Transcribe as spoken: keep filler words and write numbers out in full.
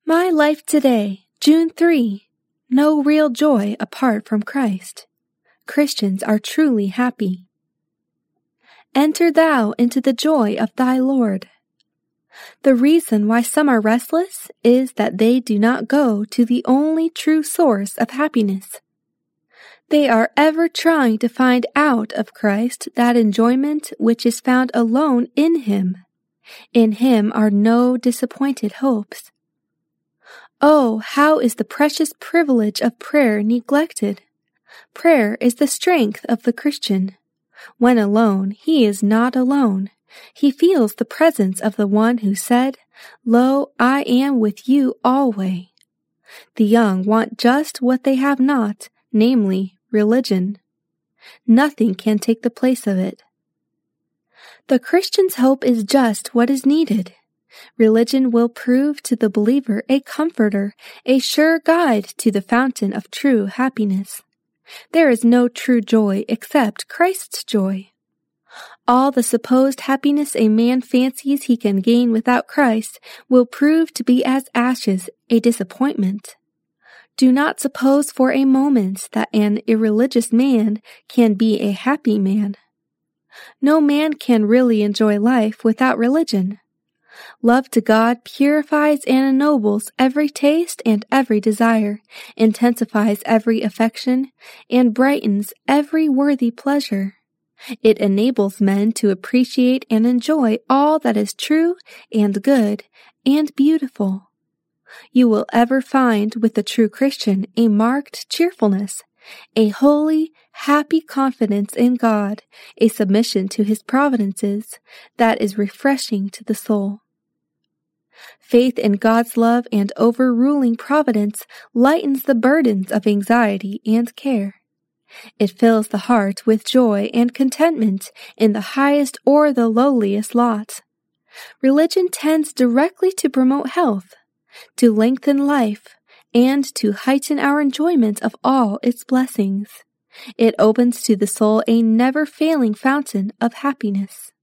My life today, June third. No real joy apart from Christ. Christians are truly happy. Enter thou into the joy of thy Lord. The reason why some are restless is that they do not go to the only true source of happiness. They are ever trying to find out of Christ that enjoyment which is found alone in Him. In Him are no disappointed hopes. Oh, how is the precious privilege of prayer neglected! Prayer is the strength of the Christian. When alone, he is not alone. He feels the presence of the one who said, "Lo, I am with you alway." The young want just what they have not, namely, religion. Nothing can take the place of it. The Christian's hope is just what is needed. Religion will prove to the believer a comforter, a sure guide to the fountain of true happiness. There is no true joy except Christ's joy. All the supposed happiness a man fancies he can gain without Christ will prove to be as ashes, a disappointment. Do not suppose for a moment that an irreligious man can be a happy man. No man can really enjoy life without religion. Love to God purifies and ennobles every taste and every desire, intensifies every affection, and brightens every worthy pleasure. It enables men to appreciate and enjoy all that is true and good and beautiful. You will ever find with the true Christian a marked cheerfulness, a holy, happy confidence in God, a submission to His providences that is refreshing to the soul. Faith in God's love and overruling providence lightens the burdens of anxiety and care. It fills the heart with joy and contentment in the highest or the lowliest lot. Religion tends directly to promote health, to lengthen life, and to heighten our enjoyment of all its blessings. It opens to the soul a never-failing fountain of happiness.